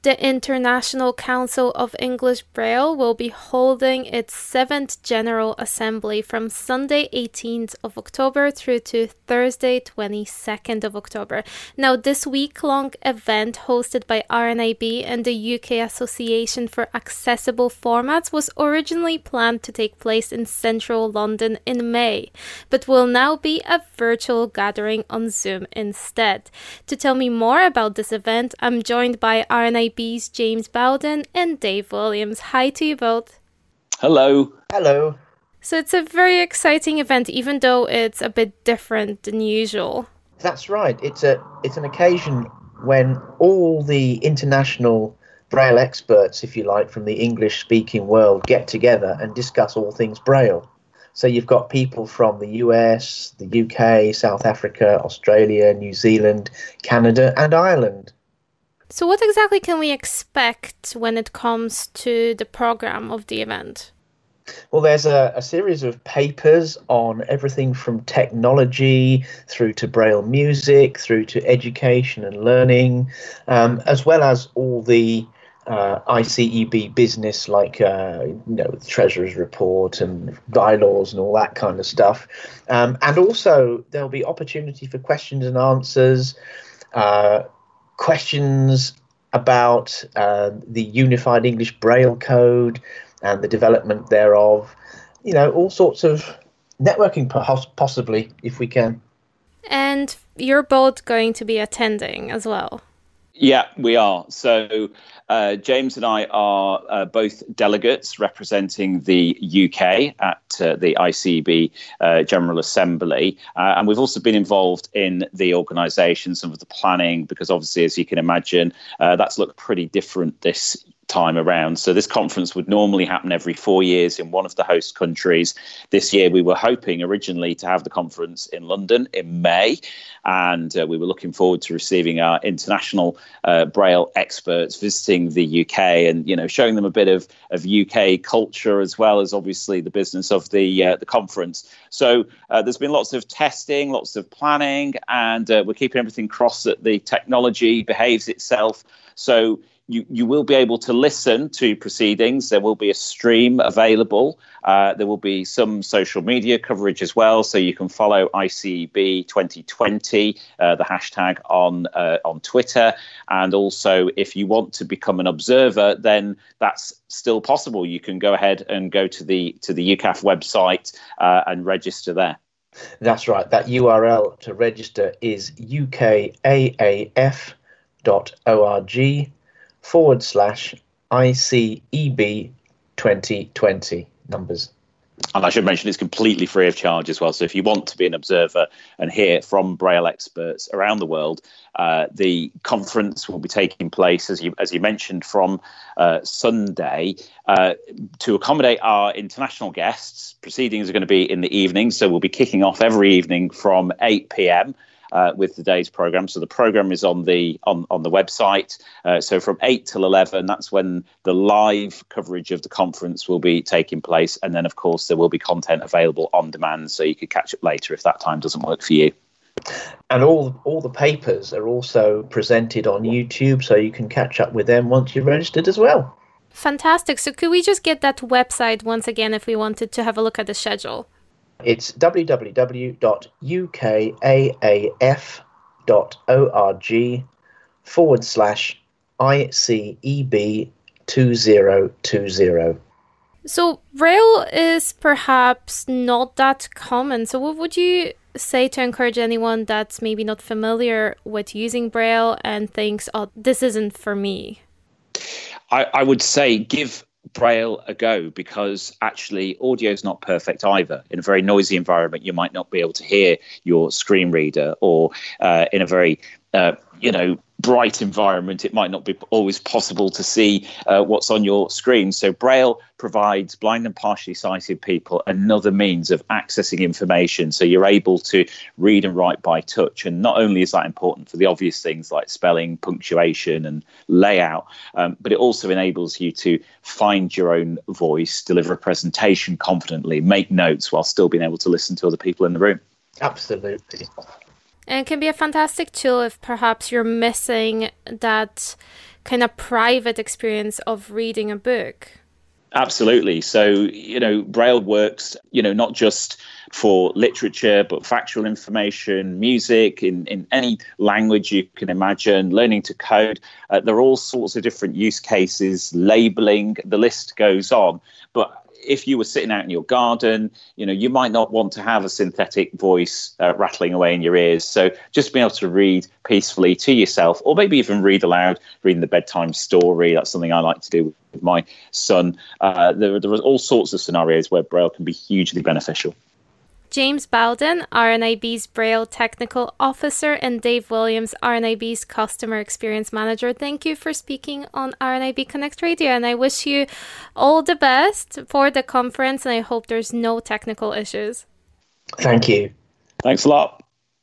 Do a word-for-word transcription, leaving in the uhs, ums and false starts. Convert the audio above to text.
The International Council of English Braille will be holding its seventh General Assembly from Sunday eighteenth of October through to Thursday twenty-second of October. Now, this week-long event hosted by R N A B and the U K Association for Accessible Formats was originally planned to take place in central London in May, but will now be a virtual gathering on Zoom instead. To tell me more about this event, I'm joined by R N A B's James Bowden and Dave Williams. Hi to you both. Hello. Hello. So it's a very exciting event, even though it's a bit different than usual. That's right. It's a it's an occasion when all the international Braille experts, if you like, from the English-speaking world get together and discuss all things Braille. So you've got people from the U S, the U K, South Africa, Australia, New Zealand, Canada, and Ireland. So what exactly can we expect when it comes to the program of the event? Well, there's a, a series of papers on everything from technology through to Braille music, through to education and learning, um, as well as all the uh, I C E B business like uh, you know, the Treasurer's Report and bylaws and all that kind of stuff. Um, and also there'll be opportunity for questions and answers, uh, questions about uh, the Unified English Braille Code and the development thereof, you know, all sorts of networking possibly, if we can. And you're both going to be attending as well. Yeah, we are. So uh, James and I are uh, both delegates representing the U K at uh, the I C E B uh, General Assembly. Uh, and we've also been involved in the organisation, some of the planning, because obviously, as you can imagine, uh, that's looked pretty different this time around. So this conference would normally happen every four years in one of the host countries. This year we were hoping originally to have the conference in London in May, and uh, we were looking forward to receiving our international uh, Braille experts visiting the U K and, you know, showing them a bit of, of U K culture as well as obviously the business of the uh, the conference. So uh, there's been lots of testing, lots of planning, and uh, we're keeping everything crossed that the technology behaves itself. So You, you will be able to listen to proceedings. There will be a stream available. Uh, there will be some social media coverage as well, so you can follow I C E B twenty twenty, uh, the hashtag on uh, on Twitter. And also, if you want to become an observer, then that's still possible. You can go ahead and go to the to the U C A F website uh, and register there. That's right. That U R L to register is U K A A F dot org. forward slash I C E B twenty twenty numbers. And I should mention it's completely free of charge as well. So if you want to be an observer and hear from Braille experts around the world, uh, the conference will be taking place, as you as you mentioned, from uh, Sunday. Uh, to accommodate our international guests, proceedings are going to be in the evening. So we'll be kicking off every evening from eight p.m. Uh, with the day's program. So the program is on the on, on the website. Uh, so from eight till eleven, that's when the live coverage of the conference will be taking place. And then, of course, there will be content available on demand, so you could catch up later if that time doesn't work for you. And all all the papers are also presented on YouTube, so you can catch up with them once you're registered as well. Fantastic. So could we just get that website once again if we wanted to have a look at the schedule? It's w w w dot u k a a f dot org forward slash I C E B twenty twenty. So Braille is perhaps not that common. So what would you say to encourage anyone that's maybe not familiar with using Braille and thinks, oh, this isn't for me? I, I would say give Braille a go, because actually audio is not perfect either. In a very noisy environment, you might not be able to hear your screen reader, or uh, in a very uh, you know bright environment, it might not be always possible to see uh, what's on your screen. So Braille provides blind and partially sighted people another means of accessing information. So you're able to read and write by touch. And not only is that important for the obvious things like spelling, punctuation and layout, um, but it also enables you to find your own voice, deliver a presentation confidently, make notes while still being able to listen to other people in the room. Absolutely. And it can be a fantastic tool if perhaps you're missing that kind of private experience of reading a book. Absolutely. So, you know, Braille works, you know, not just for literature, but factual information, music, in, in any language you can imagine, learning to code. Uh, there are all sorts of different use cases, labeling, the list goes on. But if you were sitting out in your garden, you know, you might not want to have a synthetic voice uh, rattling away in your ears. So just being able to read peacefully to yourself, or maybe even read aloud, reading the bedtime story. That's something I like to do with my son. Uh, there, there are all sorts of scenarios where Braille can be hugely beneficial. James Bowden, R N I B's Braille Technical Officer, and Dave Williams, R N I B's Customer Experience Manager. Thank you for speaking on R N I B Connect Radio, and I wish you all the best for the conference, and I hope there's no technical issues. Thank you. Thanks a lot.